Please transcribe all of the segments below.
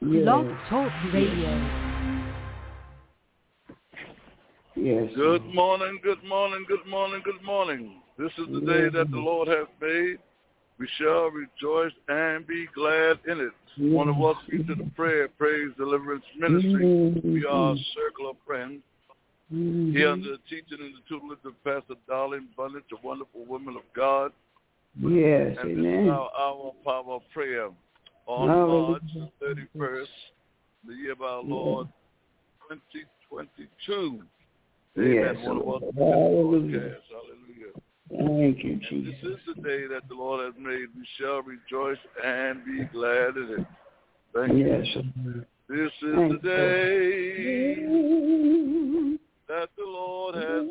Blog Talk Radio. Yes. Good morning, good morning, good morning, good morning. This is the day that the Lord has made. We shall rejoice and be glad in it. I want to welcome you to the Prayer, Praise, Deliverance Ministry. We are a circle of friends. Here under the teaching and the tutelage of Pastor Darlene Bunnett, a wonderful woman of God. Yes, and amen. This is our hour of power of prayer on March 31st, the year of our Lord, 2022. Amen. Yes. Hallelujah. Thank you, and Jesus. This is the day that the Lord has made. We shall rejoice and be glad in it. Thank you. This is the day that the Lord has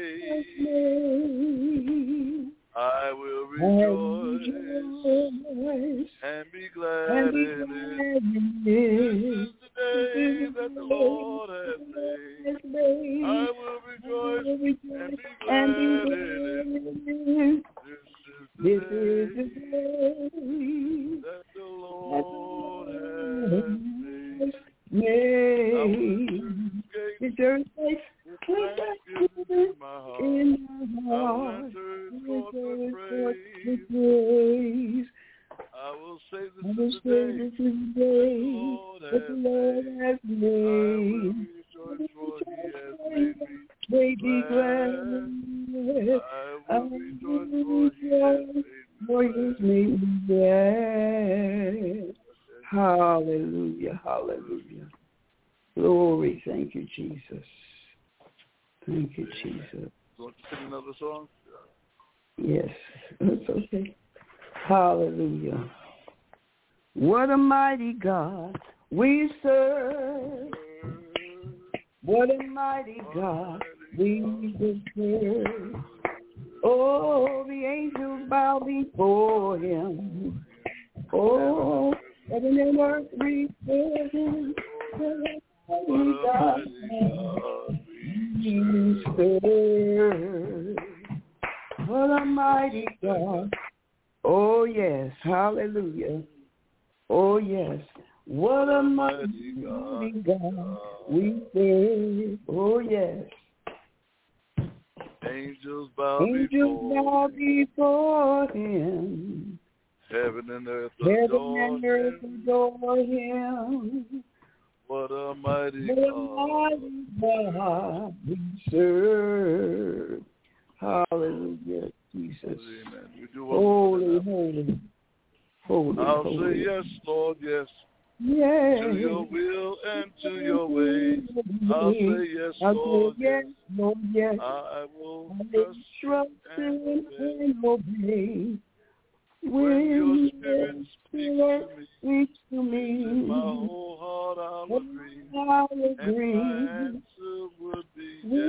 made. I will rejoice and be glad in it. This is the day that the Lord has made. I will rejoice and be glad in it. This is the day that the Lord has made. Rejoice in my heart. I will enter forth with praise. I will say this is the day that the Lord has made. I will rejoice for he has made me glad. I will rejoice for he has made me glad. Hallelujah, hallelujah. Glory, thank you, Jesus. Thank you, Jesus. You want to sing another song? Yes, that's okay. Hallelujah. What a mighty God we serve. What a mighty God we serve. Oh, the angels bow before him. Oh, heaven and earth before him. What a mighty God we serve. What a mighty God. Oh, yes. Hallelujah. Oh, yes. What a mighty God we serve. Oh, yes. Angels bow before him. Heaven and earth adore him. What a mighty God we serve. Hallelujah, Jesus. Amen. We do holy. I'll say yes, Lord, yes. Yes. To your will and to your way. I'll say yes, Lord, yes. Lord, yes. I will trust and obey. When your spirit speaks to me, in my whole heart I'll agree. And my answer would be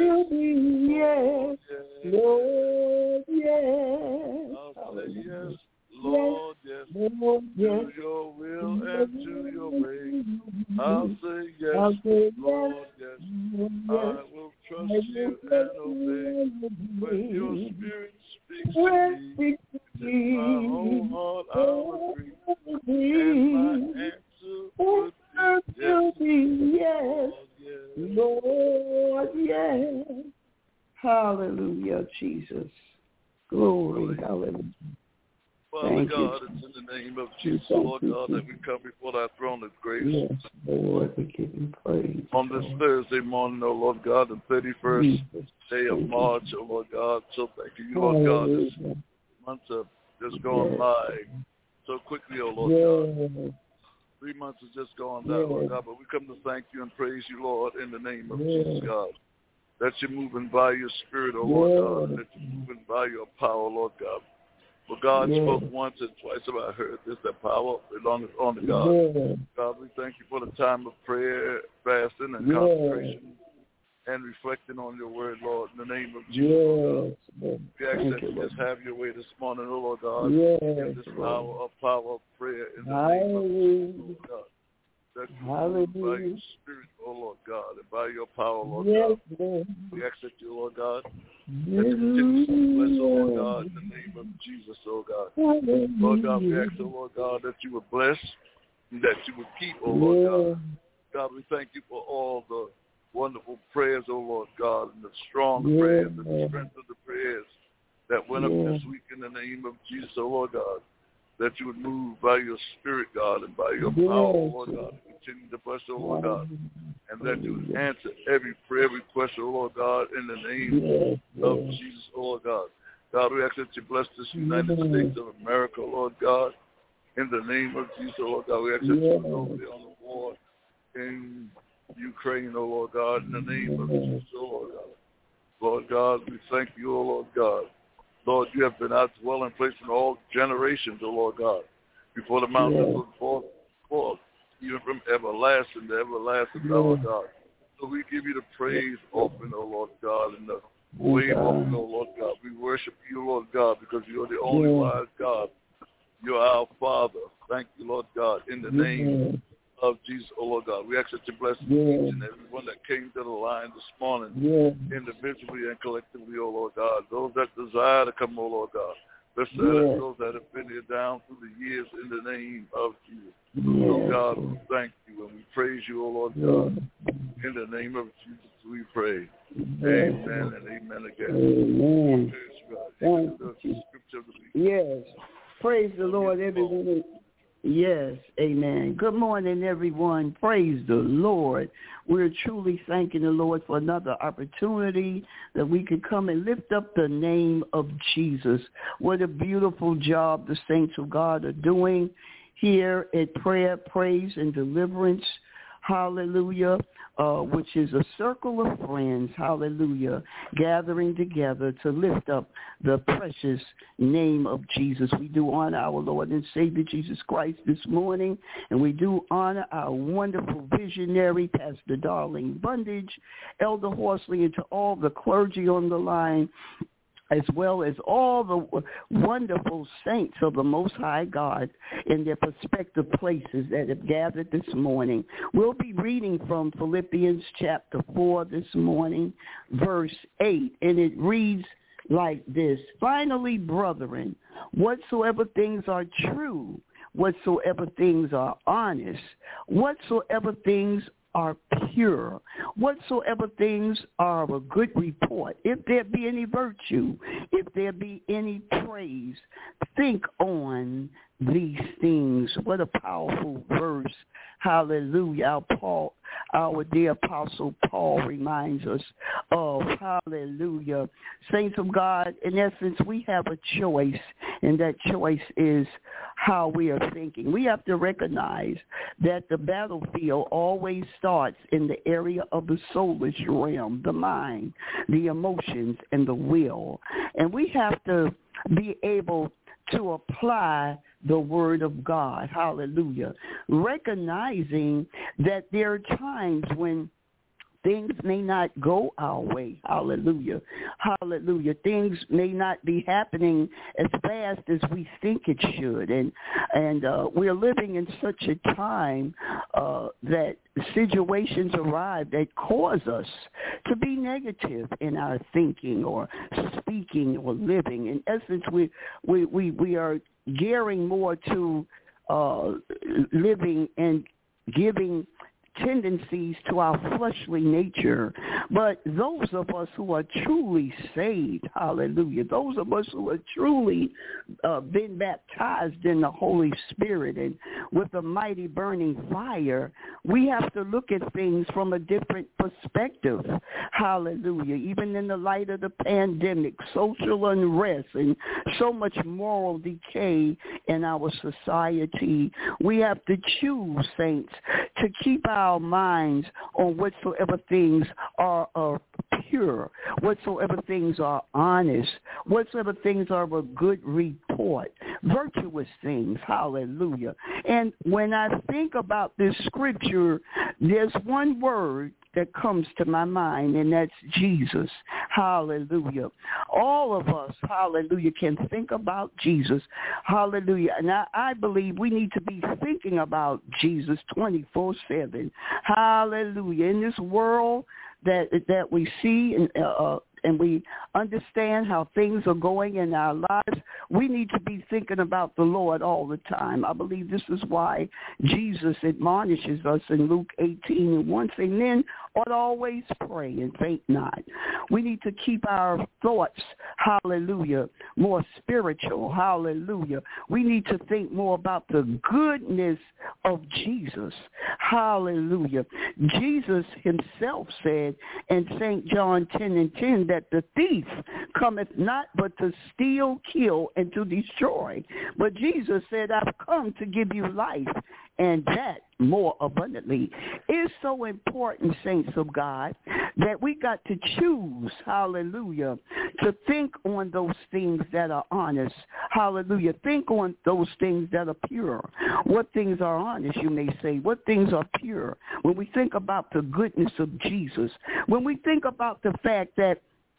yes. Lord, yes. I'll say yes, Lord, yes. To your will and to your way. I'll say yes, Lord, yes. I will trust you and obey. When your spirit speaks to me, in my whole heart I'll agree. And my answer would be yes. Lord, yes. Hallelujah, Jesus. Glory, hallelujah. Father God, it's in the name of Jesus, Lord God, that we come before thy throne of grace. Yes, Lord, we give you praise. On this Thursday morning, oh Lord God, the 31st day of March, oh Lord God. So thank you, Lord God. This months have just gone by so quickly, oh Lord God. 3 months has just gone by, Lord God. But we come to thank you and praise you, Lord, in the name of Jesus, God. That you're moving by your spirit, oh Lord God. That you're moving by your power, Lord God. For God spoke once and twice about her. This that power belongs only to God. God, we thank you for the time of prayer, fasting, and consecration, and reflecting on your word, Lord, in the name of Jesus. We ask that you just have your way this morning, oh Lord God, in this hour of power of prayer in the name of Jesus, Lord God. That you move by your spirit, oh Lord God, and by your power, Lord God. We ask that you, Lord God, that you continue to bless, oh Lord God, in the name of Jesus, oh God. Lord God, we ask, oh Lord God, that you would bless that you would keep, oh Lord God. God, we thank you for all the wonderful prayers, oh Lord God, and the strong prayers and the strength of the prayers that went up this week in the name of Jesus, oh Lord God, that you would move by your Spirit, God, and by your power, oh Lord God, continue to bless, oh Lord God, and that you would answer every prayer request, oh Lord God, in the name of Jesus, oh Lord God. God, we ask that you bless this United States of America, Lord God, in the name of Jesus, oh Lord God. We ask that you would go on the war in Ukraine, oh Lord God, in the name of Jesus, oh Lord God. Lord God, we thank you, oh Lord God. Lord, you have been our dwelling place in all generations, oh Lord God, before the mountains were forth, even from everlasting to everlasting, oh Lord God. So we give you the praise offering, oh Lord God, and the wave offering, oh Lord God. We worship you, Lord God, because you are the only wise God. You are our Father. Thank you, Lord God, in the name of Jesus, oh Lord God. We ask that you bless each and everyone that came to the line this morning, individually and collectively, oh Lord God. Those that desire to come, oh Lord God. Bless those that have been here down through the years in the name of Jesus. Oh God, we thank you and we praise you, oh Lord God. In the name of Jesus, we pray. Amen and amen again. Yes. Praise the Lord, everyone. Yes, amen. Good morning, everyone. Praise the Lord. We're truly thanking the Lord for another opportunity that we could come and lift up the name of Jesus. What a beautiful job the saints of God are doing here at Prayer, Praise, and Deliverance. Hallelujah. Which is a circle of friends, hallelujah, gathering together to lift up the precious name of Jesus. We do honor our Lord and Savior Jesus Christ this morning, and we do honor our wonderful visionary, Pastor Darling Bundage, Elder Horsley, and to all the clergy on the line, as well as all the wonderful saints of the Most High God in their prospective places that have gathered this morning. We'll be reading from Philippians chapter 4 this morning, verse 8, and it reads like this: Finally, brethren, whatsoever things are true, whatsoever things are honest, whatsoever things are pure, whatsoever things are of a good report, if there be any virtue, if there be any praise, think on these things. What a powerful verse. Hallelujah. Our dear Apostle Paul reminds us of. Hallelujah. Saints of God, in essence, we have a choice, and that choice is how we are thinking. We have to recognize that the battlefield always starts in the area of the soulish realm, the mind, the emotions, and the will. And we have to be able to apply the word of God, hallelujah, recognizing that there are times when things may not go our way, hallelujah, hallelujah. Things may not be happening as fast as we think it should, and we're living in such a time that situations arrive that cause us to be negative in our thinking or speaking or living. In essence, we are gearing more to living and giving tendencies to our fleshly nature. But those of us who are truly saved, hallelujah, those of us who are truly been baptized in the Holy Spirit and with a mighty burning fire, we have to look at things from a different perspective, hallelujah. Even in the light of the pandemic, social unrest, and so much moral decay in our society, we have to choose, saints, to keep our minds on whatsoever things are pure, whatsoever things are honest, whatsoever things are of a good report, virtuous things, hallelujah. And when I think about this scripture, there's one word that comes to my mind, and that's Jesus. Hallelujah. All of us, hallelujah, can think about Jesus. Hallelujah. And I believe we need to be thinking about Jesus 24/7. Hallelujah. In this world that we see and we understand how things are going in our lives, we need to be thinking about the Lord all the time. I believe this is why Jesus admonishes us in Luke 18:1, saying, men ought always pray and faint not. We need to keep our thoughts, hallelujah, more spiritual, hallelujah. We need to think more about the goodness of Jesus, hallelujah. Jesus himself said in St. John 10:10 that the thief cometh not but to steal, kill, and to destroy. But Jesus said, I've come to give you life, and that more abundantly. It's so important, saints of God, that we got to choose, hallelujah, to think on those things that are honest. Hallelujah. Think on those things that are pure. What things are honest, you may say? What things are pure? When we think about the goodness of Jesus, when we think about the fact that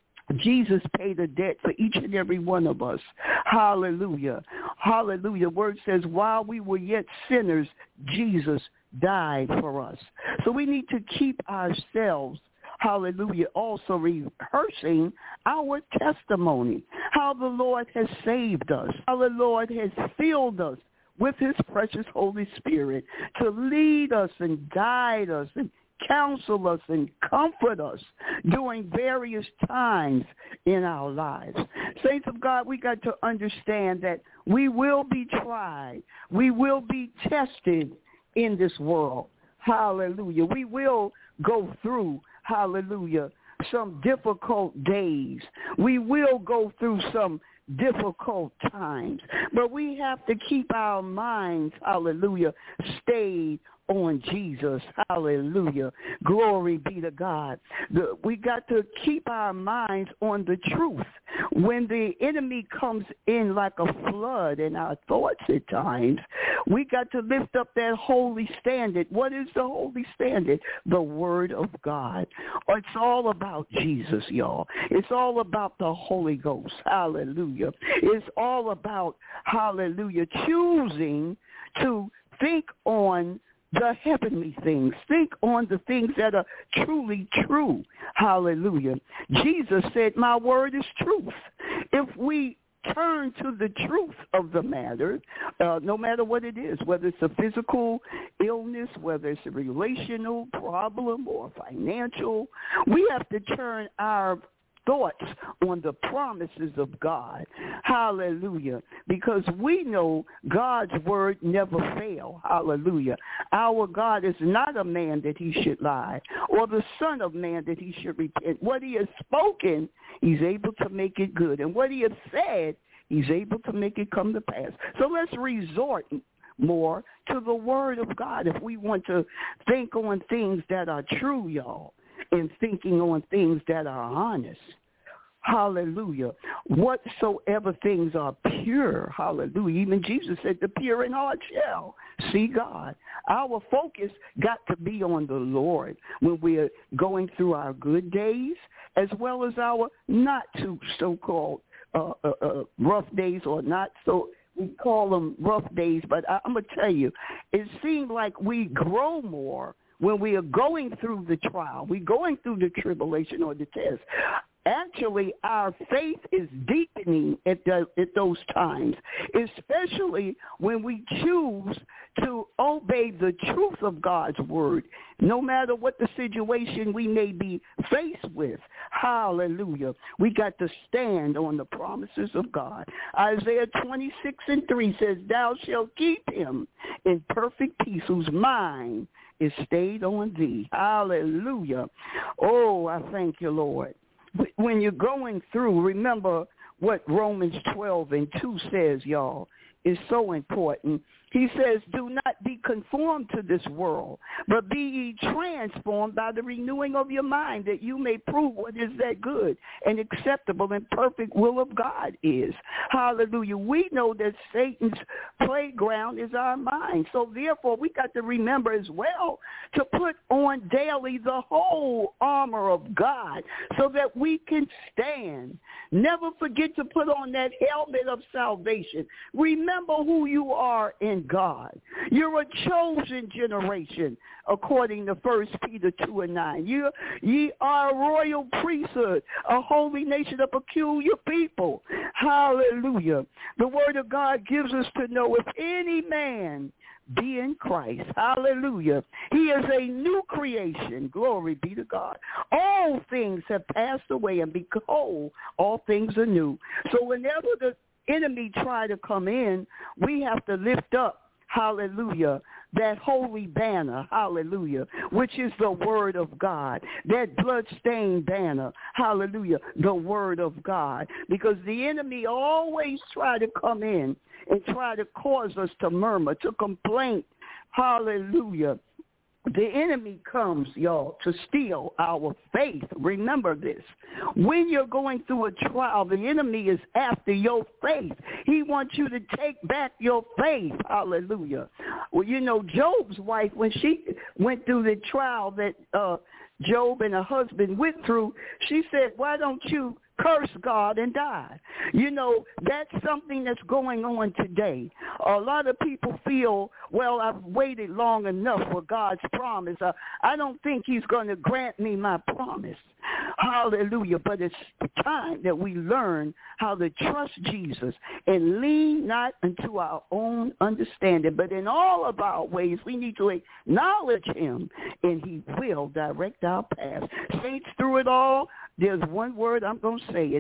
Jesus paid a debt for each and every one of us. Hallelujah. Hallelujah. The word says, while we were yet sinners, Jesus died for us. So we need to keep ourselves, hallelujah, also rehearsing our testimony, how the Lord has saved us, how the Lord has filled us with his precious Holy Spirit to lead us and guide us and counsel us and comfort us during various times in our lives. Saints of God, we got to understand that we will be tried. We will be tested in this world. Hallelujah. We will go through, hallelujah, some difficult days. We will go through some difficult times. But we have to keep our minds, hallelujah, stayed on Jesus. Hallelujah. Glory be to God. We got to keep our minds on the truth. When the enemy comes in like a flood in our thoughts at times, we got to lift up that holy standard. What is the holy standard? The Word of God. It's all about Jesus, y'all. It's all about the Holy Ghost. Hallelujah. It's all about, hallelujah, choosing to think on the heavenly things. Think on the things that are truly true. Hallelujah. Jesus said, my word is truth. If we turn to the truth of the matter, no matter what it is, whether it's a physical illness, whether it's a relational problem or financial, we have to turn our thoughts on the promises of God. Hallelujah. Because we know God's word never fails. Hallelujah. Our God is not a man that he should lie, or the son of man that he should repent. What he has spoken, he's able to make it good. And what he has said, he's able to make it come to pass. So let's resort more to the word of God if we want to think on things that are true, y'all, and thinking on things that are honest. Hallelujah. Whatsoever things are pure, hallelujah. Even Jesus said, the pure in heart shall see God. Our focus got to be on the Lord when we're going through our good days as well as our not too so-called rough days, or not so, we call them rough days, but I'm going to tell you, it seems like we grow more when we are going through the trial, we're going through the tribulation or the test. Actually, our faith is deepening at those times, especially when we choose to obey the truth of God's word, no matter what the situation we may be faced with. Hallelujah. We got to stand on the promises of God. Isaiah 26:3 says, thou shalt keep him in perfect peace whose mind is stayed on thee. Hallelujah. Oh, I thank you, Lord. When you're going through, remember what Romans 12:2 says, y'all. Is so important. He says, do not be conformed to this world, but be ye transformed by the renewing of your mind, that you may prove what is that good and acceptable and perfect will of God is. Hallelujah. We know that Satan's playground is our mind. So therefore, we got to remember as well to put on daily the whole armor of God so that we can stand. Never forget to put on that helmet of salvation. Remember who you are in God. You're a chosen generation, according to 1 Peter 2:9. Ye are a royal priesthood, a holy nation, a peculiar people. Hallelujah. The word of God gives us to know if any man be in Christ. Hallelujah. He is a new creation. Glory be to God. All things have passed away, and behold, all things are new. So whenever the enemy try to come in, we have to lift up, hallelujah, that holy banner, hallelujah, which is the word of God, that blood-stained banner, hallelujah, the word of God, because the enemy always try to come in and try to cause us to murmur, to complain, hallelujah. The enemy comes, y'all, to steal our faith. Remember this. When you're going through a trial, the enemy is after your faith. He wants you to take back your faith. Hallelujah. Well, you know, Job's wife, when she went through the trial that Job and her husband went through, she said, why don't you curse God and die? You know, that's something that's going on today. A lot of people feel, well, I've waited long enough for God's promise. I don't think he's going to grant me my promise. Hallelujah. But it's time that we learn how to trust Jesus and lean not unto our own understanding, but in all of our ways we need to acknowledge him, and he will direct our path. Saints, through it all, there's one word I'm going to say, and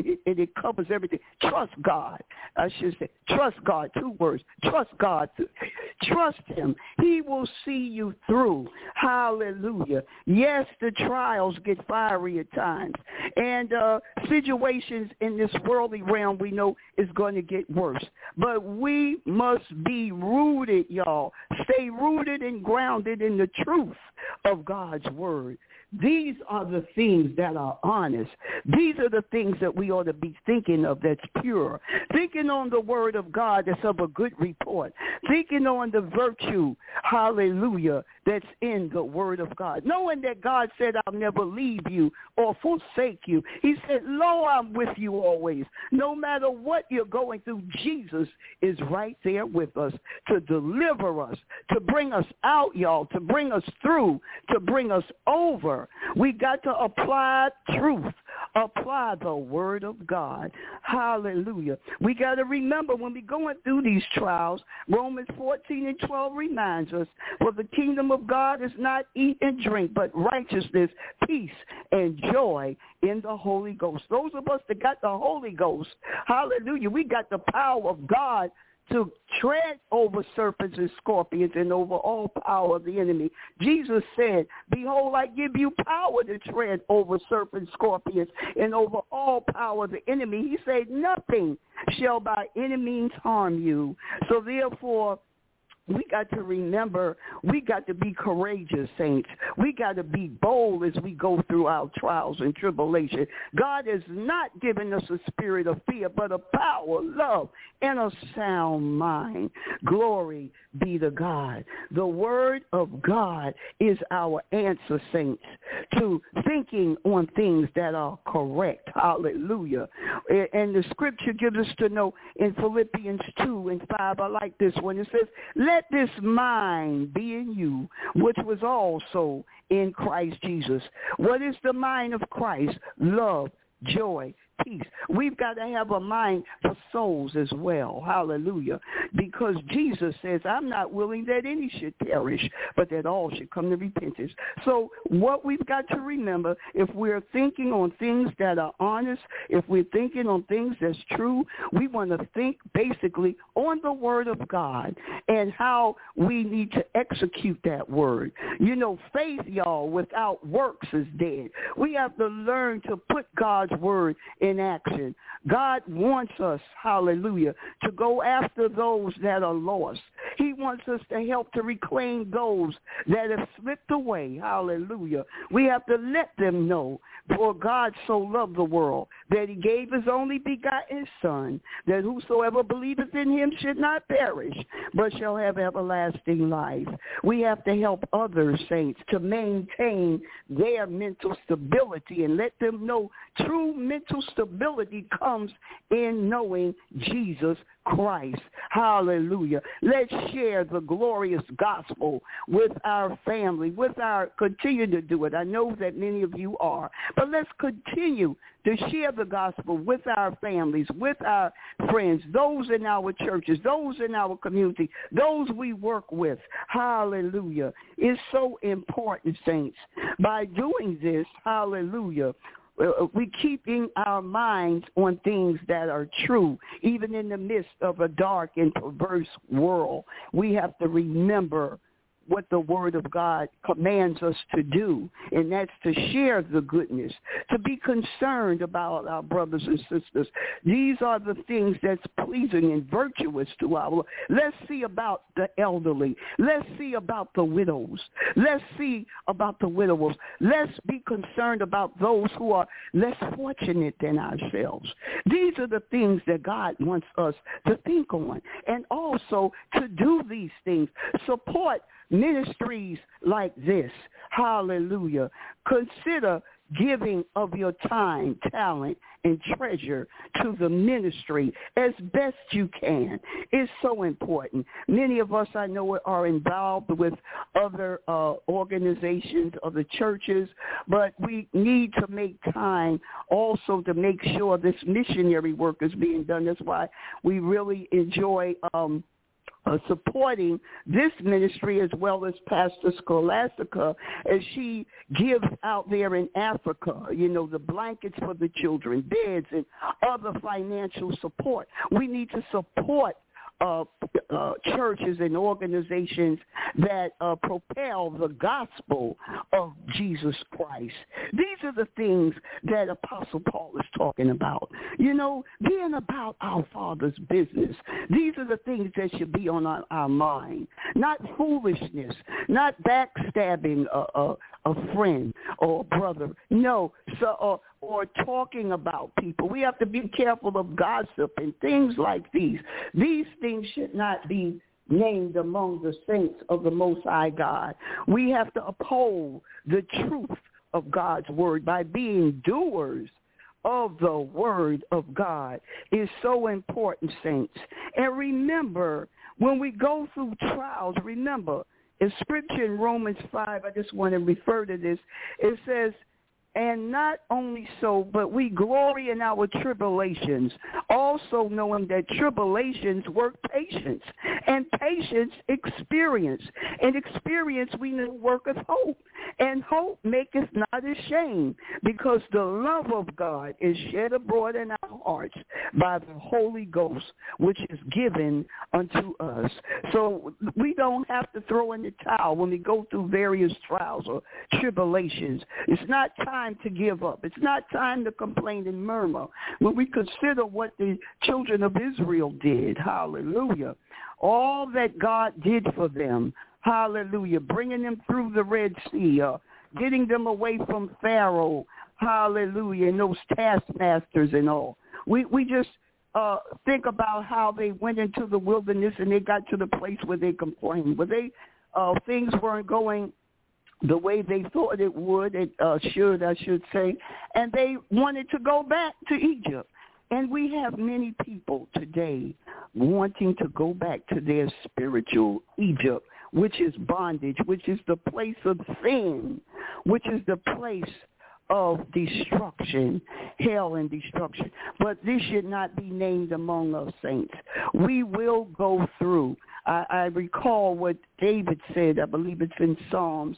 it covers everything. Trust God. I should say, trust God. 2 words. Trust God. Trust him. He will see you through. Hallelujah. Yes, the trials get fiery at times, and situations in this worldly realm we know is going to get worse. But we must be rooted, y'all. Stay rooted and grounded in the truth of God's word. These are the things that are honest. These are the things that we ought to be thinking of that's pure. Thinking on the word of God that's of a good report. Thinking on the virtue, hallelujah, that's in the word of God. Knowing that God said, I'll never leave you or forsake you. He said, lo, I'm with you always. No matter what you're going through, Jesus is right there with us to deliver us, to bring us out, y'all, to bring us through, to bring us over. We got to apply truth, apply the word of God. Hallelujah. We got to remember when we're going through these trials, Romans 14:12 reminds us, for the kingdom of God is not eat and drink, but righteousness, peace, and joy in the Holy Ghost. Those of us that got the Holy Ghost, hallelujah, we got the power of God to tread over serpents and scorpions and over all power of the enemy. Jesus said, behold, I give you power to tread over serpents, scorpions, and over all power of the enemy. He said, nothing shall by any means harm you. So therefore, we got to remember, we got to be courageous, saints. We got to be bold as we go through our trials and tribulation. God has not given us a spirit of fear, but a power, love, and a sound mind. Glory be to God. The word of God is our answer, saints, to thinking on things that are correct. Hallelujah. And the scripture gives us to know in Philippians 2:5, I like this one. It says, let this mind be in you, which was also in Christ Jesus. What is the mind of Christ? Love, joy, peace. We've got to have a mind for souls as well. Hallelujah. Because Jesus says, I'm not willing that any should perish, but that all should come to repentance. So what we've got to remember, if we're thinking on things that are honest, if we're thinking on things that's true, we want to think basically on the word of God and how we need to execute that word. You know, faith, y'all, without works is dead. We have to learn to put God's word in action. God wants us, hallelujah, to go after those that are lost. He wants us to help to reclaim those that have slipped away, hallelujah. We have to let them know, for God so loved the world that he gave his only begotten Son, that whosoever believeth in him should not perish, but shall have everlasting life. We have to help others, saints, to maintain their mental stability and let them know true mental stability stability comes in knowing Jesus Christ. Hallelujah. Let's share the glorious gospel with our family, continue to do it. I know that many of you are, but let's continue to share the gospel with our families, with our friends, those in our churches, those in our community, those we work with. Hallelujah. It's so important, saints. By doing this, hallelujah, we're keeping our minds on things that are true, even in the midst of a dark and perverse world. We have to remember what the Word of God commands us to do, and that's to share the goodness, to be concerned about our brothers and sisters. These are the things that's pleasing and virtuous to our Lord. Let's see about the elderly. Let's see about the widows. Let's see about the widowers. Let's be concerned about those who are less fortunate than ourselves. These are the things that God wants us to think on, and also to do these things. Support ministries like this. Hallelujah. Consider giving of your time, talent, and treasure to the ministry as best you can. It's so important. Many of us, I know, are involved with other organizations, other churches, but we need to make time also to make sure this missionary work is being done. That's why we really enjoy supporting this ministry, as well as Pastor Scholastica, as she gives out there in Africa, the blankets for the children, beds, and other financial support. We need to support churches and organizations that propel the gospel of Jesus Christ. These are the things that Apostle Paul is talking about. Being about our Father's business. These are the things that should be on our mind. Not foolishness, not backstabbing a friend or a brother. No, or talking about people. We have to be careful of gossip and things like these. These things should not be named among the saints of the Most High God. We have to uphold the truth of God's word by being doers of the word of God. Is so important, saints. And remember, when we go through trials, remember, in Scripture in Romans 5, I just want to refer to this, it says, and not only so, but we glory in our tribulations, also knowing that tribulations work patience, and patience experience, and experience we know worketh hope, and hope maketh not ashamed, because the love of God is shed abroad in our hearts by the Holy Ghost, which is given unto us. So we don't have to throw in the towel when we go through various trials or tribulations. It's not time to give up. It's not time to complain and murmur. When we consider what the children of Israel did, hallelujah, all that God did for them, hallelujah, bringing them through the Red Sea, getting them away from Pharaoh, hallelujah, and those taskmasters and all. We just think about how they went into the wilderness and they got to the place where they complained, where things weren't going the way they thought it would, I should say, and they wanted to go back to Egypt. And we have many people today wanting to go back to their spiritual Egypt, which is bondage, which is the place of sin, which is the place of destruction, hell and destruction. But this should not be named among us, saints. We will go through. I recall what David said, I believe it's in Psalms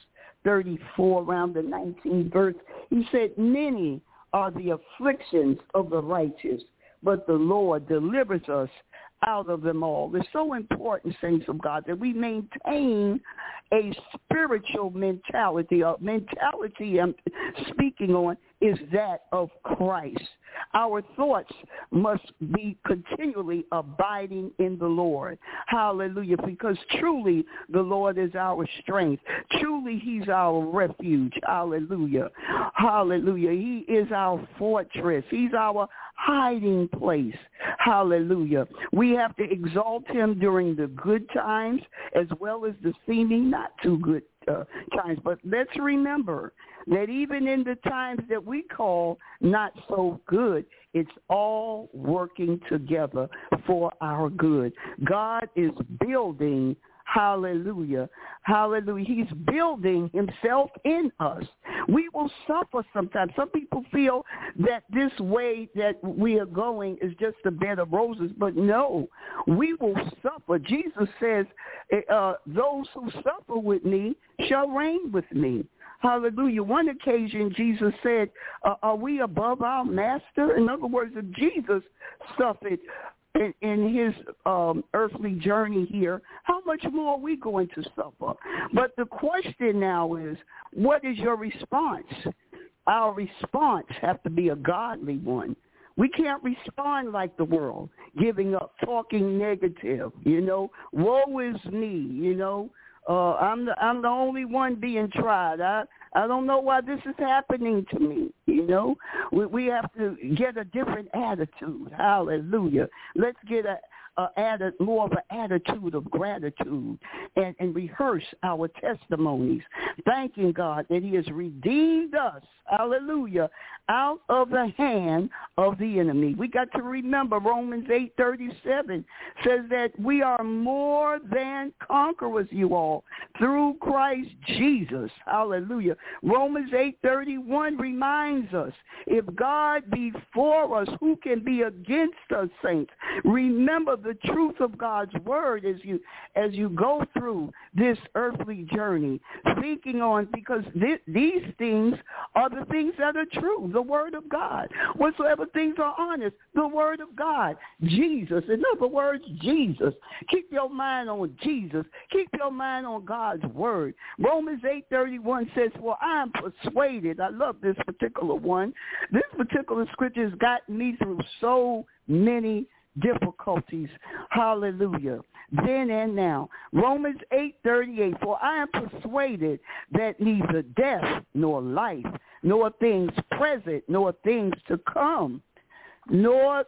34, around the 19th verse. He said, many are the afflictions of the righteous, but the Lord delivers us out of them all. It's so important, saints of God, that we maintain a spiritual mentality. A mentality I'm speaking on is that of Christ. Our thoughts must be continually abiding in the Lord. Hallelujah. Because truly the Lord is our strength. Truly he's our refuge. Hallelujah. Hallelujah. He is our fortress. He's our hiding place. Hallelujah. We have to exalt him during the good times as well as the seeming not too good times. But let's remember that even in the times that we call not so good, it's all working together for our good. God is building. Hallelujah. Hallelujah. He's building himself in us. We will suffer sometimes. Some people feel that this way that we are going is just a bed of roses, but no, we will suffer. Jesus says, those who suffer with me shall reign with me. Hallelujah. One occasion, Jesus said, are we above our master? In other words, if Jesus suffered in his earthly journey here, how much more are we going to suffer? But the question now is, what is your response? Our response has to be a godly one. We can't respond like the world, giving up, talking negative, woe is me, I'm the only one being tried. I don't know why this is happening to me. We have to get a different attitude. Hallelujah. Let's get more of an attitude of gratitude and rehearse our testimonies, thanking God that he has redeemed us, hallelujah, out of the hand of the enemy. We got to remember Romans 8:37 says that we are more than conquerors, you all, through Christ Jesus. Hallelujah. Romans 8:31 reminds us, if God be for us, who can be against us, saints? Remember the truth of God's word as you go through this earthly journey, thinking on, because these things are the things that are true, the word of God. Whatsoever things are honest, the word of God, Jesus. In other words, Jesus. Keep your mind on Jesus. Keep your mind on God's word. Romans 8:31 says, for I am persuaded. I love this particular one. This particular scripture has gotten me through so many difficulties. Hallelujah. Then and now. Romans 8:38. For I am persuaded that neither death nor life, nor things present, nor things to come, nor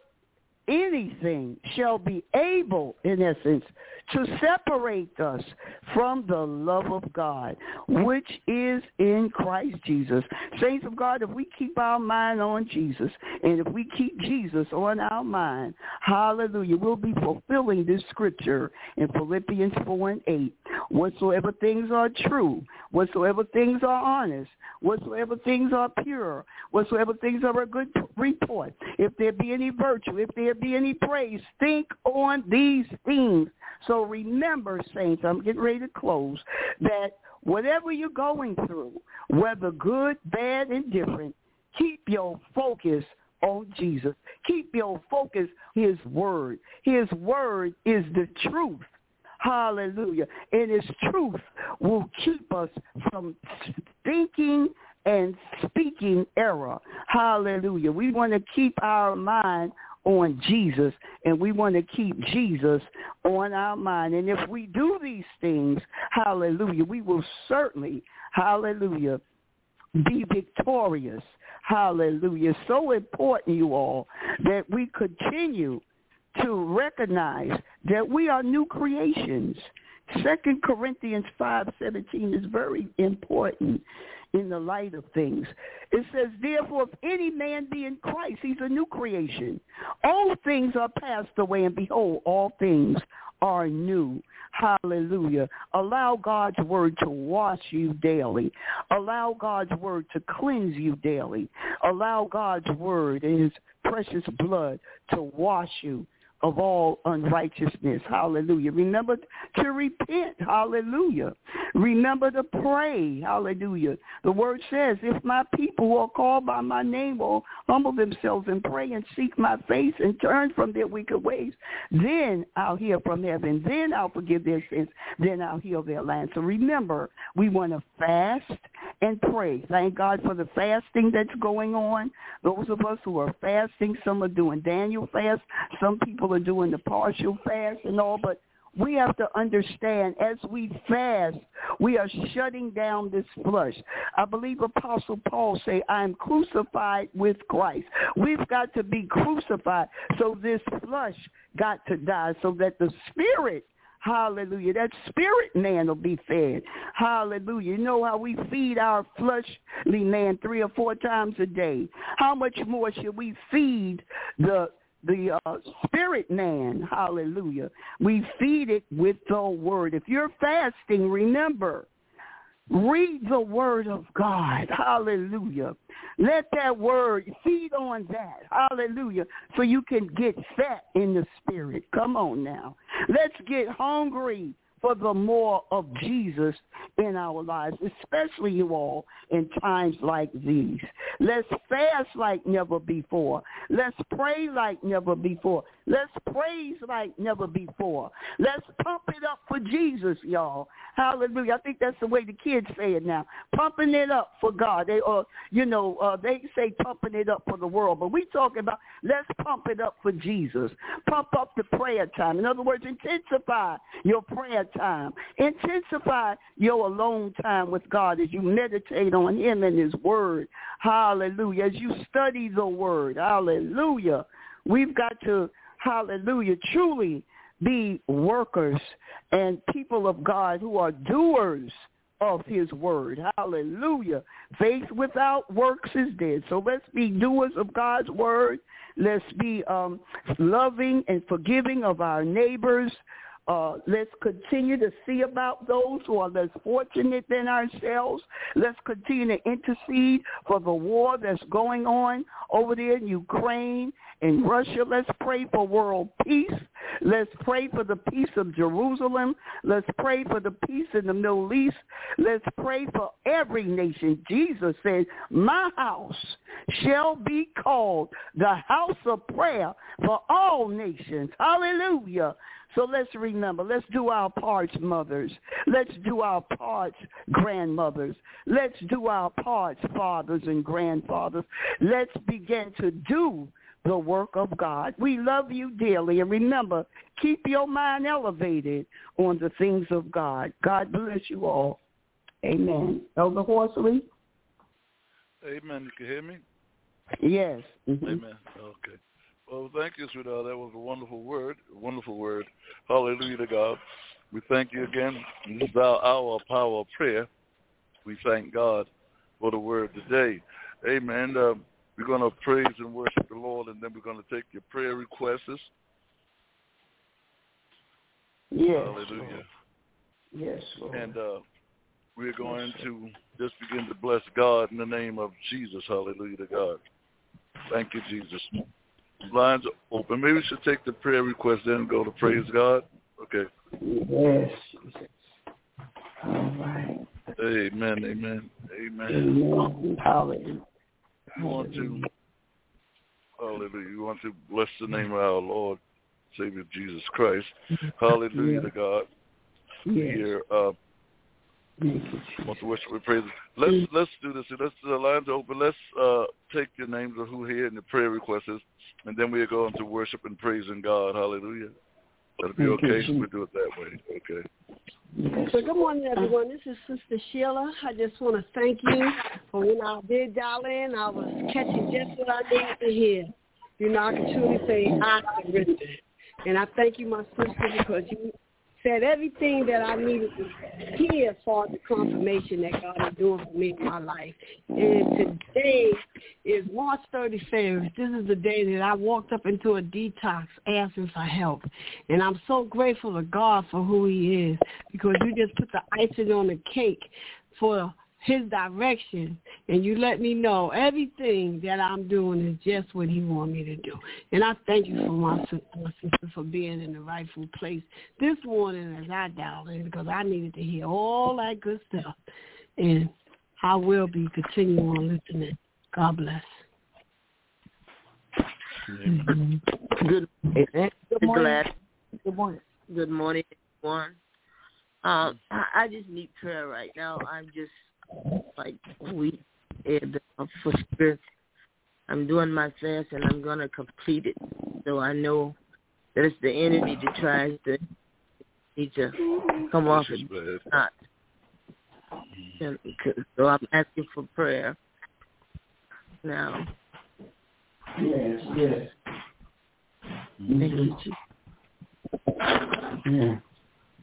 anything shall be able, in essence, to separate us from the love of God, which is in Christ Jesus. Saints of God, if we keep our mind on Jesus, and if we keep Jesus on our mind, hallelujah, we'll be fulfilling this scripture in Philippians 4:8. Whatsoever things are true, whatsoever things are honest, whatsoever things are pure, whatsoever things are a good report, if there be any virtue, if there be any praise, think on these things. So remember, saints, I'm getting ready to close, that whatever you're going through, whether good, bad, indifferent, keep your focus on Jesus. Keep your focus his word. His word is the truth. Hallelujah. And his truth will keep us from thinking and speaking error. Hallelujah. We want to keep our mind on Jesus, and we want to keep Jesus on our mind. And if we do these things, hallelujah, we will certainly, hallelujah, be victorious. Hallelujah. It's so important, you all, that we continue to recognize that we are new creations. 2 Corinthians 5:17 is very important in the light of things. It says, therefore, if any man be in Christ, he's a new creation. All things are passed away, and behold, all things are new. Hallelujah. Allow God's word to wash you daily. Allow God's word to cleanse you daily. Allow God's word and his precious blood to wash you of all unrighteousness. Hallelujah. Remember to repent. Hallelujah. Remember to pray. Hallelujah. The word says, if my people who are called by my name will humble themselves and pray and seek my face and turn from their wicked ways, then I'll hear from heaven. Then I'll forgive their sins. Then I'll heal their land. So remember, we want to fast and pray. Thank God for the fasting that's going on. Those of us who are fasting, some are doing Daniel fast. Some people are doing the partial fast and all, but we have to understand as we fast, we are shutting down this flesh. I believe Apostle Paul say, I am crucified with Christ. We've got to be crucified. So this flesh got to die so that the spirit, Hallelujah. That spirit man will be fed. Hallelujah. You know how we feed our fleshly man 3 or 4 times a day. How much more should we feed the spirit man? Hallelujah. We feed it with the word. If you're fasting, remember, read the word of God. Hallelujah. Let that word, feed on that. Hallelujah. So you can get fat in the spirit. Come on now. Let's get hungry for the more of Jesus in our lives, especially you all in times like these. Let's fast like never before. Let's pray like never before. Let's praise like never before. Let's pump it up for Jesus, y'all. Hallelujah. I think that's the way the kids say it now. Pumping it up for God. They say pumping it up for the world, but we talking about let's pump it up for Jesus. Pump up the prayer time. In other words, intensify your prayer time. Intensify your alone time with God as you meditate on him and his word. Hallelujah. As you study the word. Hallelujah. We've got to, hallelujah, truly be workers and people of God who are doers of his word. Hallelujah. Faith without works is dead. So let's be doers of God's word. Let's be loving and forgiving of our neighbors. Let's continue to see about those who are less fortunate than ourselves. Let's continue to intercede for the war that's going on over there in Ukraine and Russia. Let's pray for world peace. Let's pray for the peace of Jerusalem. Let's pray for the peace in the Middle East. Let's pray for every nation. Jesus said, my house shall be called the house of prayer for all nations. Hallelujah. So let's remember, let's do our parts, mothers. Let's do our parts, grandmothers. Let's do our parts, fathers and grandfathers. Let's begin to do the work of God. We love you dearly. And remember, keep your mind elevated on the things of God. God bless you all. Amen. Elder Horsley? Amen. You can hear me? Yes. Mm-hmm. Amen. Okay. Well, thank you, sweetheart. That was a wonderful word. Wonderful word. Hallelujah to God. We thank you again. This is our hour of power of prayer. We thank God for the word today. Amen. We're going to praise and worship the Lord, and then we're going to take your prayer requests. Yes. Hallelujah. Lord. Yes, Lord. And we're going to just begin to bless God in the name of Jesus. Hallelujah to God. Thank you, Jesus. Lines are open. Maybe we should take the prayer request then and go to praise God. Okay. Yes. All right. Amen. Amen. Amen. Amen. Hallelujah. We want to, hallelujah. We want to bless the name of our Lord, Savior Jesus Christ. Hallelujah to God. Yes. Here, want to worship and praise. Let's do this. The lines are open. Let's take your names of who here and the prayer requests, and then we'll go into worship and praising God. Hallelujah. That'll be okay. We'll do it that way. Okay. Yes. So good morning, everyone. This is Sister Sheila. I just want to thank you for when I did dial in, I was catching just what I needed to hear. You know, I can truly say I surrendered. And I thank you, my sister, because you said everything that I needed to hear as far as the confirmation that God is doing for me in my life. And today is March 31st. This is the day that I walked up into a detox asking for help. And I'm so grateful to God for who he is, because you just put the icing on the cake for his direction, and you let me know everything that I'm doing is just what he wants me to do. And I thank you for my sister for being in the rightful place this morning as I dialed in, because I needed to hear all that good stuff. And I will be continuing on listening. God bless. Good morning. Good morning. Good morning, everyone. I just need prayer right now. I'm just like weak and for spirit. I'm doing my fast and I'm going to complete it. So I know that it's the enemy that tries to need to come off and not. And so I'm asking for prayer now. Yes, yes. Thank you, Jesus. Yeah.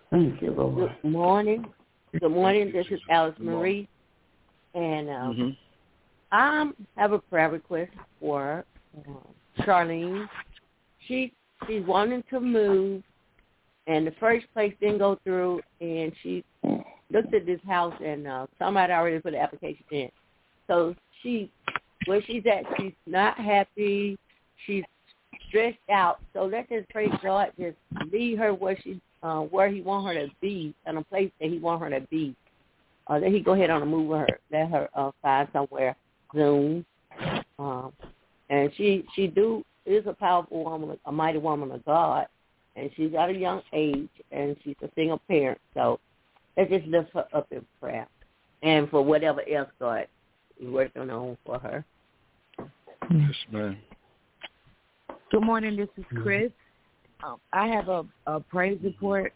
Thank you, Lord. Good morning. Good morning. This is Alice Marie. And I have a prayer request for Charlene. She's wanting to move, and the first place didn't go through, and she looked at this house, and somebody already put the application in. So where she's at, she's not happy. She's stressed out. So let's just pray God just lead her where He want her to be, in a place that He want her to be. That He go ahead on and move her, let her find somewhere soon. And she is a powerful woman, a mighty woman of God, and she's at a young age, and she's a single parent. So let's just lift her up in prayer, and for whatever else God is working on for her. Yes, ma'am. Good morning. This is Chris. I have a praise report.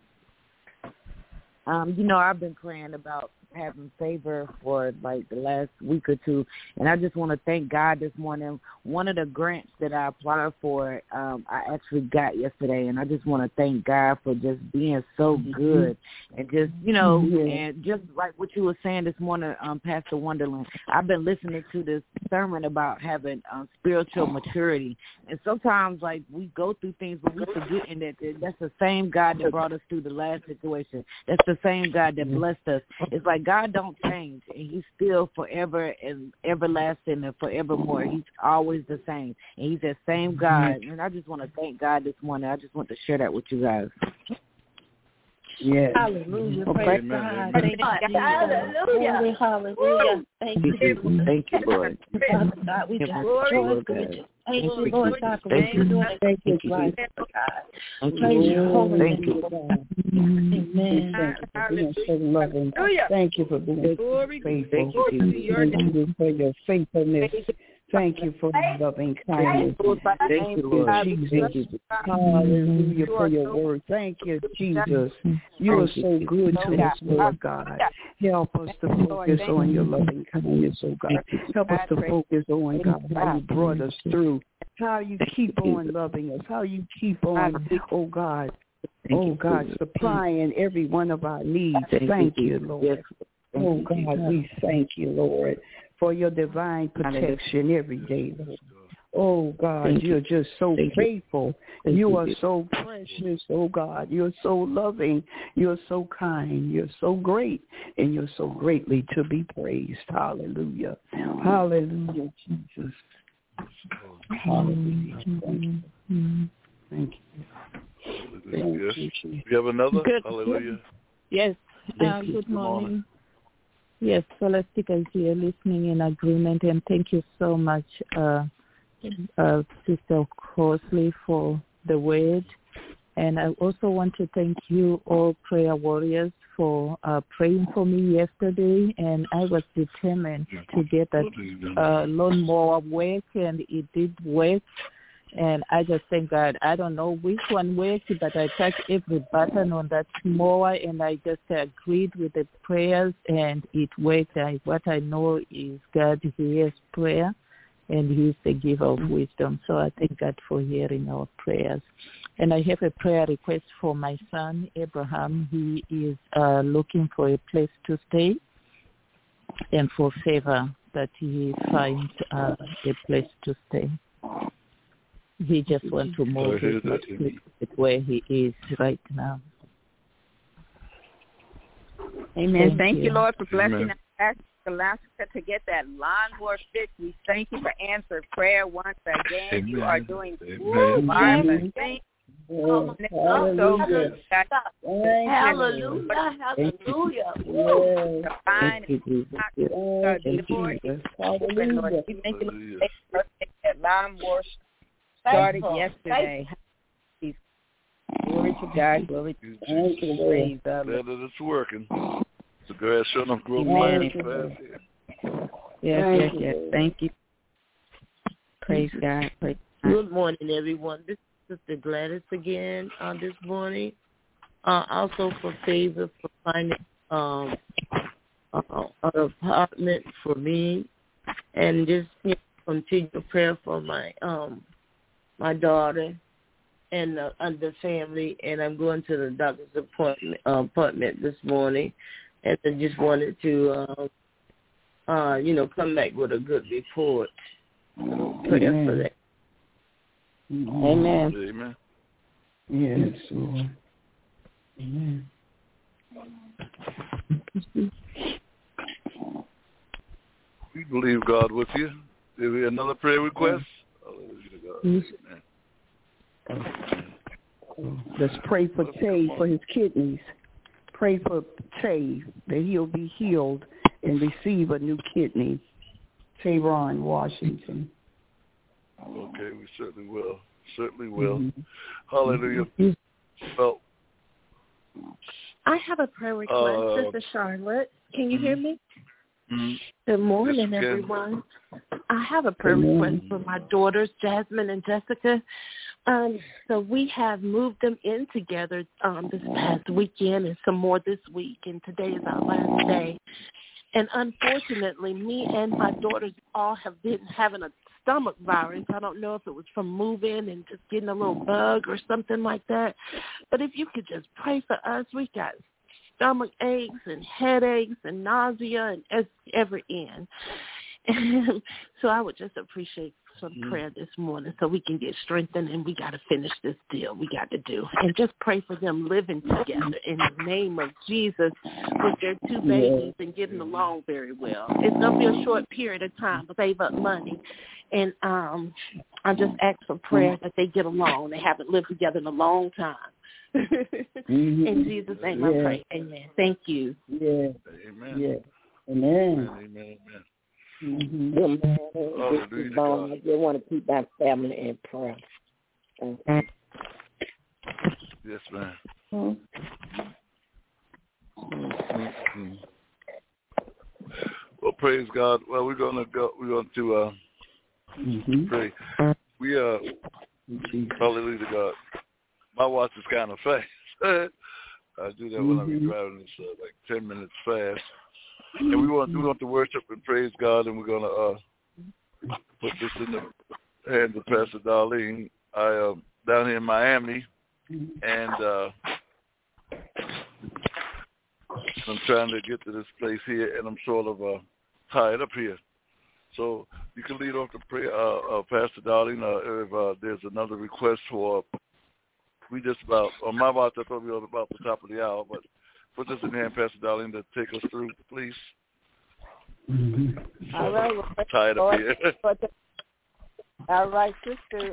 I've been praying about having favor for like the last week or two, and I just want to thank God this morning. One of the grants that I applied for, I actually got yesterday, and I just want to thank God for just being so good, and just and just like what you were saying this morning, Pastor Wonderland. I've been listening to this sermon about having spiritual maturity, and sometimes like we go through things, but we forgetting that that's the same God that brought us through the last situation. That's the same God that blessed us. It's like God don't change, and He's still forever and everlasting and forevermore. He's always the same, and He's that same God. And I just want to thank God this morning. I just want to share that with you guys. Yes. Hallelujah. Praise God. Thank you. Hallelujah. Hallelujah. Thank you. Thank you, Lord. Father God, we just rejoice with you. Thank you, Lord God, for what you're doing in this life, God. Praise your holy name. Thank you. Amen. Thank you for being so loving. Thank you for being faithful. Thank you for your faithfulness. Thank you for your loving kindness. Thank you, Lord Jesus. Hallelujah for your word. Thank you, Jesus. You are so good to us, Lord God. Help us to focus on your loving kindness, oh God. Help us to focus on, God, how you brought us through, how you keep on loving us, how you keep on, oh God, supplying every one of our needs. Thank you, Lord. Oh God, we thank you, Lord, for your divine protection every day, Lord. Oh, God, you're just so faithful. You are so precious, oh, God. You're so loving. You're so kind. You're so great, and you're so greatly to be praised. Hallelujah. Hallelujah, Jesus. Hallelujah. Thank you. You have another? Good. Hallelujah. Yes. Good morning. Yes, Celestica is here listening in agreement, and thank you so much, Sister Crossley, for the word. And I also want to thank you, all prayer warriors, for praying for me yesterday. And I was determined to get that lawnmower work, and it did work. And I just thank God. I don't know which one worked, but I touched every button on that mower, and I just agreed with the prayers, and it worked. What I know is God hears prayer, and He's the giver of wisdom. So I thank God for hearing our prayers. And I have a prayer request for my son, Abraham. He is looking for a place to stay, and for favor that he finds a place to stay. He just wants to move where he is right now. Amen. Thank you, Lord, for blessing us, Alaska, to get that lawnmower fixed. We thank you for answered prayer once again. Amen. You are doing Hallelujah. marvelous things. Hallelujah. Hallelujah. Thank you, Jesus. Lord, we thank you for that lawnmower started yesterday. Glory to God. Glory to God. Glad that it's working. The grass sure enough grow fast. Yes. Thank you. Praise God. Good morning, everyone. This is Sister Gladys again this morning. Also for favor for finding an apartment for me, and just continue prayer for my my daughter, and the family, and I'm going to the doctor's appointment this morning, and I just wanted to, come back with a good report. Prayer for that. Amen. Amen. Yes, Lord. Amen. We believe God with you. Is there another prayer request? Let's pray for Tay for his kidneys. Pray for Tay that he'll be healed and receive a new kidney. Tayron Washington. Okay, we certainly will. Certainly will. Mm-hmm. Hallelujah. Well, I have a prayer request. This is Charlotte. Can you hear me? Mm-hmm. Good morning, everyone. I have a prayer request for my daughters, Jasmine and Jessica. So we have moved them in together this past weekend and some more this week, and today is our last day. And unfortunately, me and my daughters all have been having a stomach virus. I don't know if it was from moving and just getting a little bug or something like that. But if you could just pray for us, we got stomach aches and headaches and nausea and every end. And so I would just appreciate some prayer this morning so we can get strengthened, and we got to finish this deal we got to do. And just pray for them living together in the name of Jesus with their two babies and getting along very well. It's going to be a short period of time to save up money. And I just ask for prayer that they get along. They haven't lived together in a long time. In Jesus' name I pray. Amen. Thank you. Yeah. Amen. Yeah. Amen. Amen. Mm-hmm. Good morning. I just want to keep my family in prayer. Yes, ma'am. Mm-hmm. Well, praise God. Well, we're going to pray. We hallelujah to God. My watch is kind of fast. I do that when I'm driving. It's like 10 minutes fast. And we want to worship and praise God, and we're going to put this in the hands of Pastor Darlene. I am down here in Miami, and I'm trying to get to this place here, and I'm sort of tied up here. So you can lead off the prayer, Pastor Darlene, if there's another request for, we just about, on my watch, I thought we were about the top of the hour, but put this in hand, Pastor Darlene, to take us through, please. All right. Well, tied up here. All right, sister.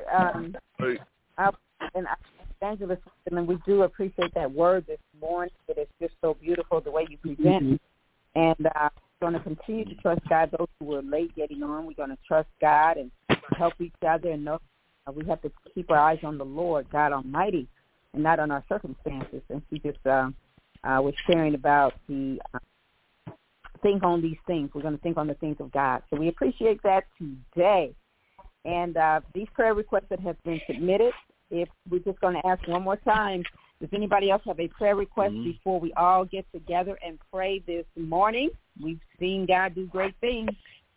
And Evangelist, and we do appreciate that word this morning. It is just so beautiful the way you present. And we're going to continue to trust God. Those who were late getting on, we're going to trust God and help each other and know we have to keep our eyes on the Lord, God Almighty, and not on our circumstances. And she just was sharing about the think on these things. We're going to think on the things of God. So we appreciate that today. And these prayer requests that have been submitted, if we're just going to ask one more time, does anybody else have a prayer request before we all get together and pray this morning? We've seen God do great things.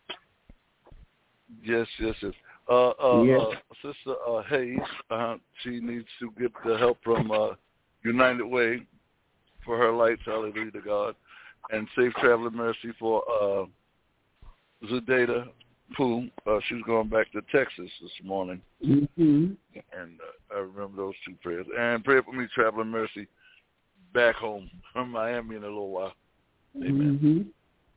Yes. Sister Hayes, she needs to get the help from United Way for her lights, hallelujah to God, and safe traveling mercy for Zudata Pooh. She's going back to Texas this morning. And I remember those two prayers. And pray for me, traveling mercy, back home from Miami in a little while. Amen.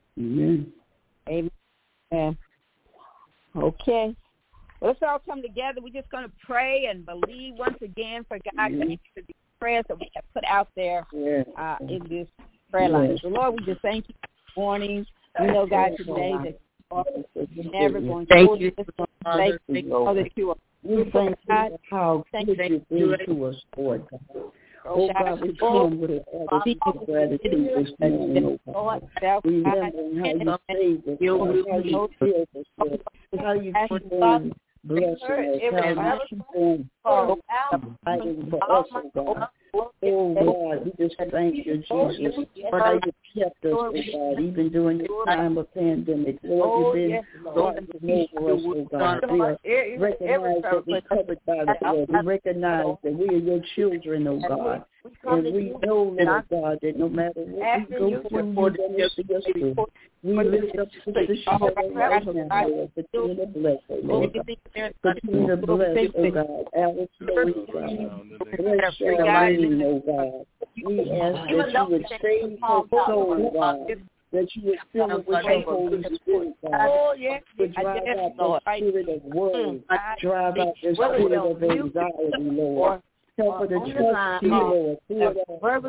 Amen. Okay. Well, let's all come together. We're just going to pray and believe once again for God to answer the prayers that we have put out there in this prayer line. So, Lord, we just thank you this morning. We know, God, today that you're never going to thank you. Thank you that you are. We thank you how good you've been to us, Lord God. Oh, God, we come with an attitude of gratitude this morning, oh God. Remembering how you saved us, how you healed us, how you keep on blessing us, how you keep on fighting for us, oh God. Oh, God, we just thank you, Jesus, for how you kept us, oh, God, even during this time of pandemic. Lord, you've been watching over us, oh, God. We recognize that we're covered by the blood. We recognize that we are your children, oh, God. And we know, Lord God, that no matter what we go through, you're going to see us through. We lift up Sister Sheila right now, Lord. Continue to bless her, Lord. Continue to bless, oh God, Alice, oh God. Bless Charlene, oh God. We ask that you would save her soul, God. That you would fill it with your Holy Spirit, God. To drive out the spirit of worry. Drive out the spirit of anxiety, Lord. Help her to trust you, Lord. Lord,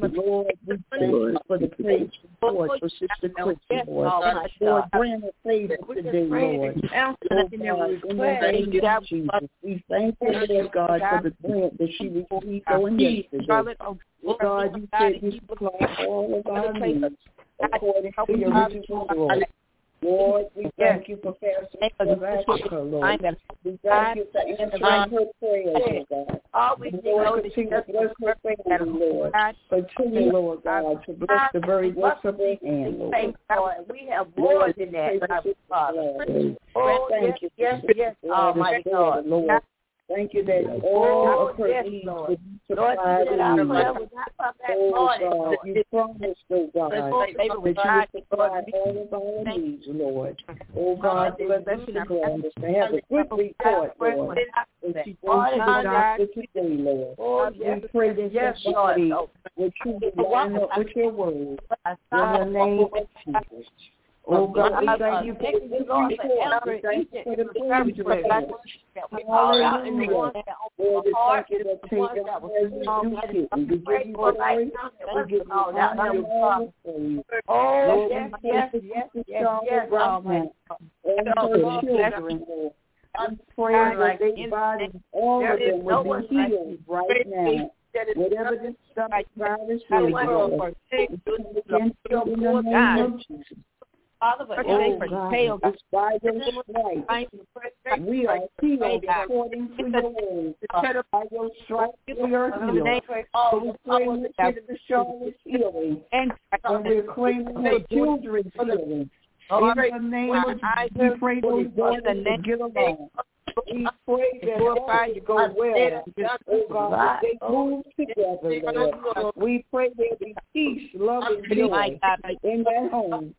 we thank you for the praise report for Sister Christy, Lord. Lord, grant her favor today, Lord. Oh, God, in the name of Jesus, we thank you, Lord God, for the grant that she received on yesterday. God, you said you supply all of our needs according to your riches and glory. Lord, we thank you for Pastor Africa, Lord. We thank you for answering her prayers, oh God. Lord, continue to bless her family, Lord. Continue, Lord God, to bless the very works of her hand, Lord. We have more than that, Father. Thank you, yes, Almighty God, Lord. Thank you that all of her needs will be supplied in you. Oh, God, you promised, oh, God, that you would supply all of our needs, Lord. Oh, God, bless Sister Gladys to have a good report, Lord. And she goes to the doctor today, Lord. We pray that somebody will truly line up with your word in the name of Jesus. Oh, God, we thank you for the report. We thank you for the praise report. Hallelujah. Lord, we thank you that take us as we do it. We give you glory. We give you honor and honor for you. Lord, we thank you for Charlotte right now. And her children, Lord. I pray that they body, all of them will be healed right now. Whatever this stuff virus is, Lord, we can heal in the name of Jesus. Oh, God, by your stripes, we are healed according to your word. By your stripes, we are healed. So we claim the Sister Charlotte's healing, and we're claiming her children's healing. In the name of Jesus, we pray those daughters to get along. We pray that all to go well. Oh, God, that they move together, Lord. We pray there be peace, love, and joy in their home.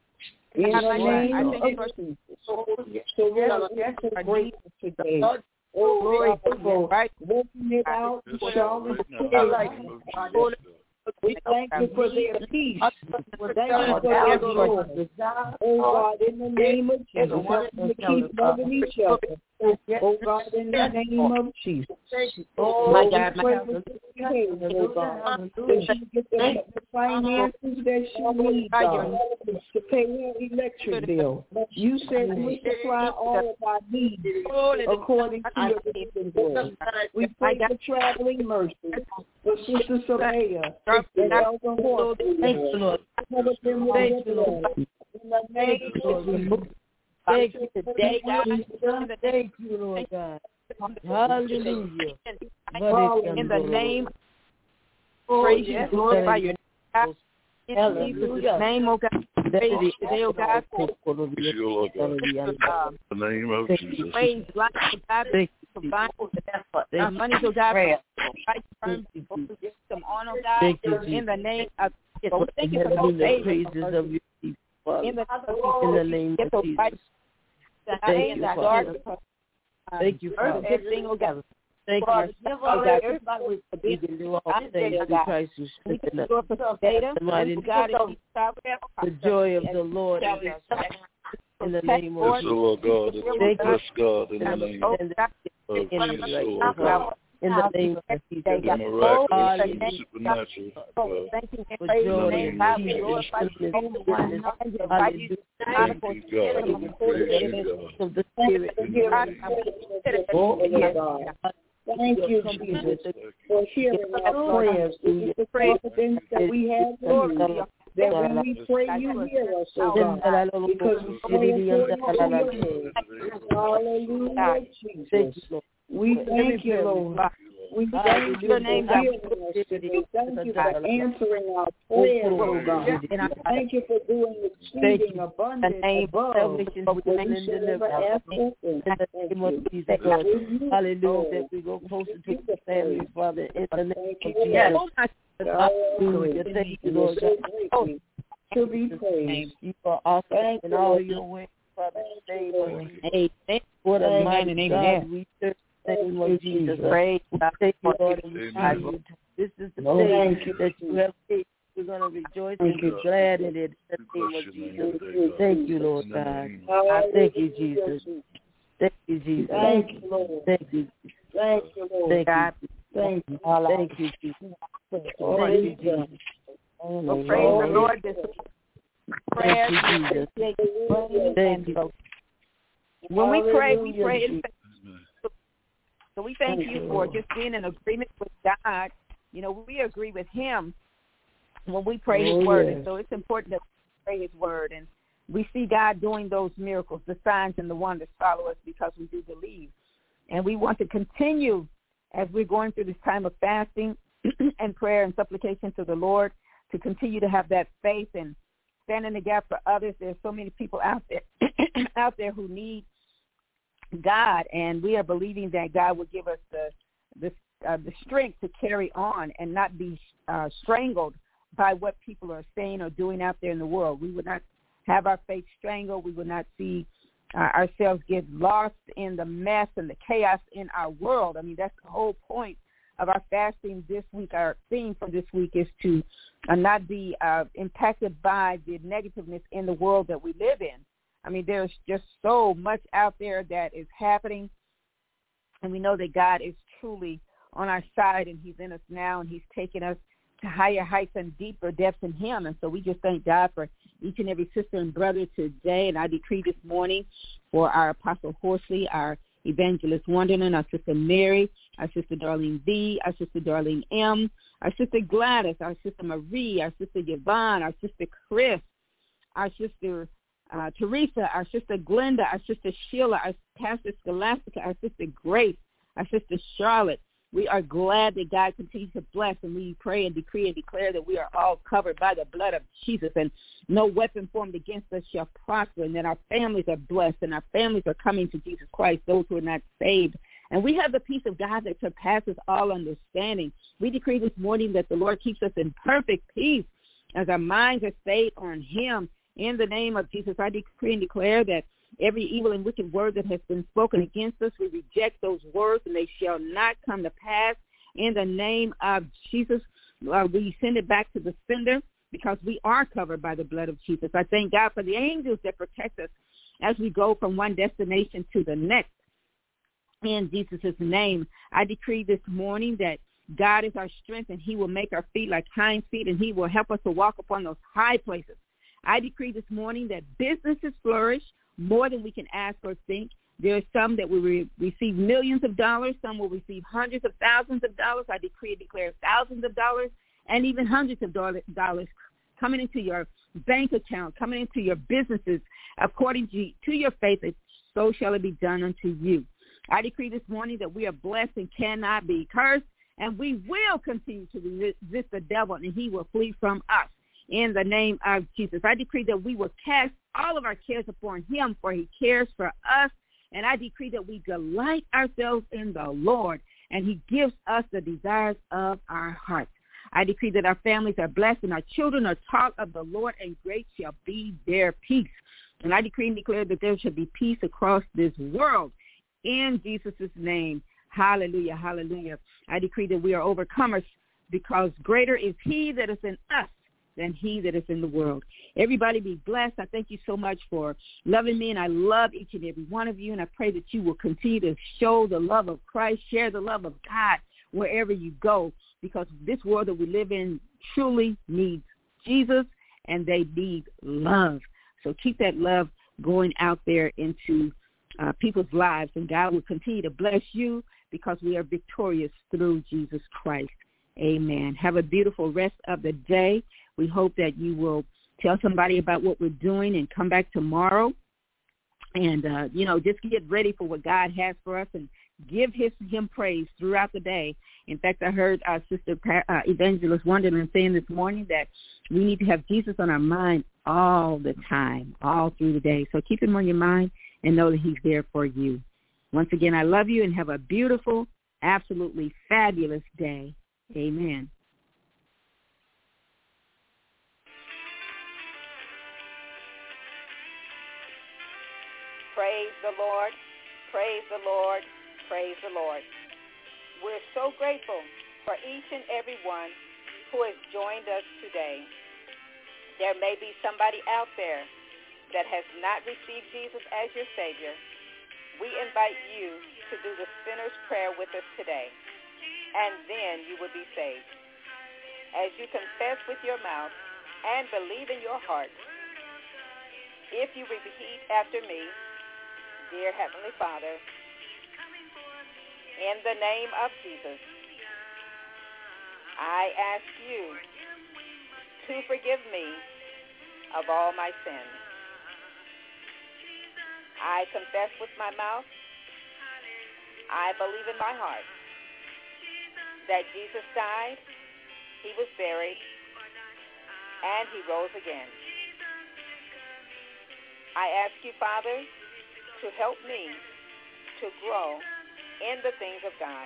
In the name of Jesus. So Lord, we are so grateful today. Oh, Lord, for working it out in Charlotte's case. We thank you for their peace. Thank you for their joy. Oh, God, in the name of Jesus, help them to keep loving each other. Oh, God, in the name of Jesus. Oh, my God, pray for oh, God, that she get the finances that she needs, God, to pay her electric bill. You said we supply all of our needs according to your riches and glory. We pray for traveling mercy for Sister Soraya and Elder Horton. Thank you, Lord. Thank you, Lord. In the name of Jesus. Thank you today, God. Thank you, Lord God. Hallelujah. In the name, praise you, glorify your name. In Jesus' name, oh God. Praise you today, oh God. In the name of Jesus. Praise life, oh God. Provide the money, oh God. Them on, oh God. In the name of Jesus. Thank you for those praises of you. In the name of Jesus. Thank you, Father. Thank you, Father. Thank you, Father. Everybody with the can do all things through Christ who strengthens us. The joy of the Lord in the name of Jesus. Lord God, bless God in the name of Jesus. In the name of Jesus. The miraculous, supernatural. Thank you for joy and peace and of the Spirit. Thank you, Jesus, for hearing our prayers. This is the confidence that we have in you. That when we pray, you hear us, oh God, because we pray according to your word. Hallelujah, Jesus. We thank you, Lord. We thank your name, God. Thank you for answering our prayers, oh God. Thank you for doing exceeding abundant above what we should ever ask us. In the name of Jesus, Lord. Hallelujah. That we go closer to the family, Father. In the name of Jesus. Hallelujah. Thank you, Lord. To be praised. You are awesome in all your ways, Father. Amen. What a mighty God we serve. Name of Jesus. Praise God. Thank you, Lord. This is the day that you have made. We're going to rejoice and be glad in it. In the name of Jesus. Thank you, Lord God. I thank you, Jesus. Thank you, Jesus. Thank you, Lord. Thank you. Thank you, Lord. Thank God. Thank you. Thank you, Jesus. Thank you, Jesus. Well, praise the Lord. This prayer. Thank you. When we pray in faith. So we thank you for just being in agreement with God. You know, we agree with him when we pray his word. And so it's important that we pray his word. And we see God doing those miracles, the signs and the wonders follow us because we do believe. And we want to continue as we're going through this time of fasting and prayer and supplication to the Lord to continue to have that faith and stand in the gap for others. There's so many people out there who need God, and we are believing that God will give us the strength to carry on and not be strangled by what people are saying or doing out there in the world. We would not have our faith strangled. We would not see ourselves get lost in the mess and the chaos in our world. I mean, that's the whole point of our fasting this week. Our theme for this week is to not be impacted by the negativeness in the world that we live in. I mean, there's just so much out there that is happening, and we know that God is truly on our side, and he's in us now, and he's taking us to higher heights and deeper depths in him. And so we just thank God for each and every sister and brother today. And I decree this morning for our Apostle Horsley, our Evangelist Wonderland, our Sister Mary, our Sister Darlene V, our Sister Darlene M, our Sister Gladys, our Sister Marie, our Sister Yvonne, our Sister Chris, our Sister Teresa, our Sister Glenda, our Sister Sheila, our Pastor Scholastica, our Sister Grace, our Sister Charlotte. We are glad that God continues to bless, and we pray and decree and declare that we are all covered by the blood of Jesus, and no weapon formed against us shall prosper, and that our families are blessed, and our families are coming to Jesus Christ, those who are not saved. And we have the peace of God that surpasses all understanding. We decree this morning that the Lord keeps us in perfect peace as our minds are stayed on him. In the name of Jesus, I decree and declare that every evil and wicked word that has been spoken against us, we reject those words, and they shall not come to pass. In the name of Jesus, we send it back to the sender because we are covered by the blood of Jesus. I thank God for the angels that protect us as we go from one destination to the next. In Jesus' name, I decree this morning that God is our strength, and he will make our feet like hinds feet, and he will help us to walk upon those high places. I decree this morning that businesses flourish more than we can ask or think. There are some that will receive millions of dollars. Some will receive hundreds of thousands of dollars. I decree and declare thousands of dollars and even hundreds of dollars coming into your bank account, coming into your businesses according to your faith. So shall it be done unto you. I decree this morning that we are blessed and cannot be cursed, and we will continue to resist the devil, and he will flee from us. In the name of Jesus, I decree that we will cast all of our cares upon him, for he cares for us. And I decree that we delight ourselves in the Lord, and he gives us the desires of our hearts. I decree that our families are blessed, and our children are taught of the Lord, and great shall be their peace. And I decree and declare that there shall be peace across this world. In Jesus' name, hallelujah, hallelujah. I decree that we are overcomers because greater is he that is in us than he that is in the world. Everybody be blessed. I thank you so much for loving me, and I love each and every one of you, and I pray that you will continue to show the love of Christ, share the love of God wherever you go, because this world that we live in truly needs Jesus, and they need love. So keep that love going out there into people's lives, and God will continue to bless you because we are victorious through Jesus Christ. Amen. Have a beautiful rest of the day. We hope that you will tell somebody about what we're doing and come back tomorrow and, just get ready for what God has for us and give him praise throughout the day. In fact, I heard our sister Evangelist Wonderland saying this morning that we need to have Jesus on our mind all the time, all through the day. So keep him on your mind and know that he's there for you. Once again, I love you and have a beautiful, absolutely fabulous day. Amen. Praise the Lord. Praise the Lord. Praise the Lord. We're so grateful for each and every one who has joined us today. There may be somebody out there that has not received Jesus as your Savior. We invite you to do the sinner's prayer with us today, and then you will be saved. As you confess with your mouth and believe in your heart, if you repeat after me, dear Heavenly Father, in the name of Jesus, I ask you to forgive me of all my sins. I confess with my mouth, I believe in my heart that Jesus died, he was buried, and he rose again. I ask you, Father, to help me to grow in the things of God.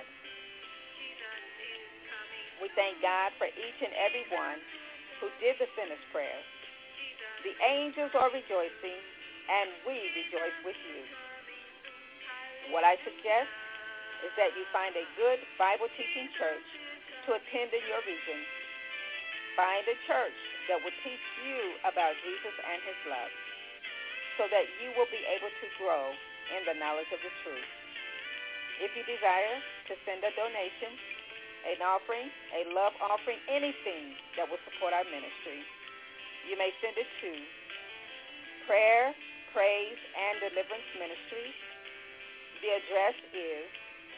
We thank God for each and every one who did the sinner's prayer. The angels are rejoicing, and we rejoice with you. What I suggest is that you find a good Bible-teaching church to attend in your region. Find a church that will teach you about Jesus and his love, so that you will be able to grow in the knowledge of the truth. If you desire to send a donation, an offering, a love offering, anything that will support our ministry, you may send it to Prayer, Praise, and Deliverance Ministries. The address is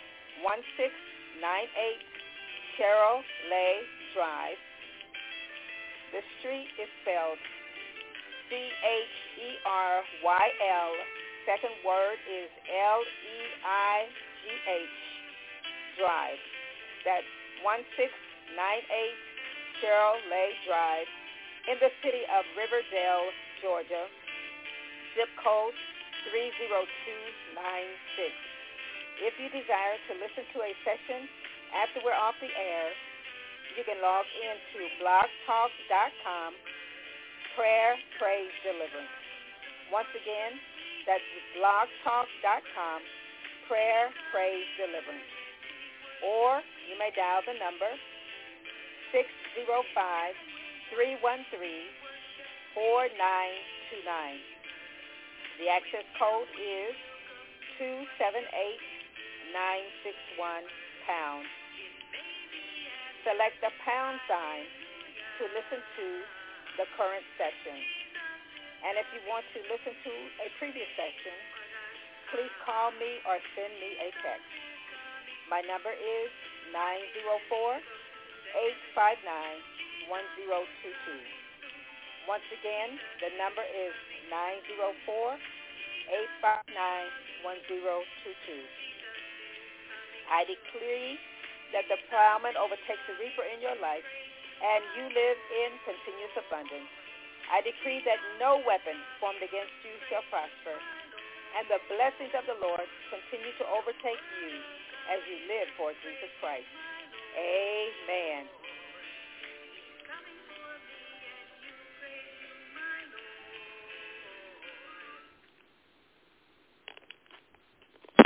1698 Cheryl Lay Drive. The street is spelled Cheryl, second word is Leigh Drive. That's 1698 Cheryl Lay Drive in the city of Riverdale, Georgia. Zip code 30296. If you desire to listen to a session after we're off the air, you can log into blogtalk.com, Prayer, Praise, Deliverance. Once again, that's blogtalk.com, Prayer, Praise, Deliverance. Or you may dial the number 605-313-4929. The access code is 278961#. Select the pound sign to listen to the current session. And if you want to listen to a previous session, please call me or send me a text. My number is 904-859-1022. Once again, the number is 904-859-1022. I decree that the plowman overtakes the reaper in your life, and you live in continuous abundance. I decree that no weapon formed against you shall prosper, and the blessings of the Lord continue to overtake you as you live for Jesus Christ. Amen.